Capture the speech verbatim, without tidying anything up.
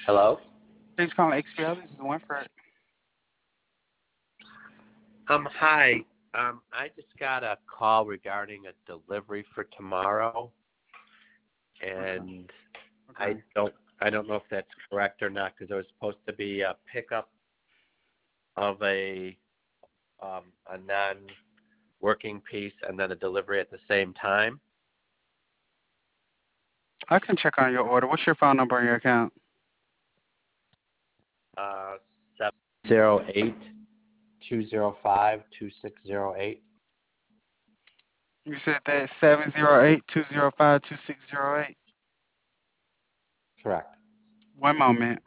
Hello? Thanks for calling X P L. This is Winfred. Um, hi. Um, I just got a call regarding a delivery for tomorrow, Okay. and I Okay. don't I don't know if that's correct or not because there was supposed to be a pickup of a um, a non-working piece and then a delivery at the same time. I can check on your order. What's your phone number on your account? Uh, seven zero eight two zero five two six zero eight. You said that seven zero eight two zero five two six zero eight. Correct. One moment.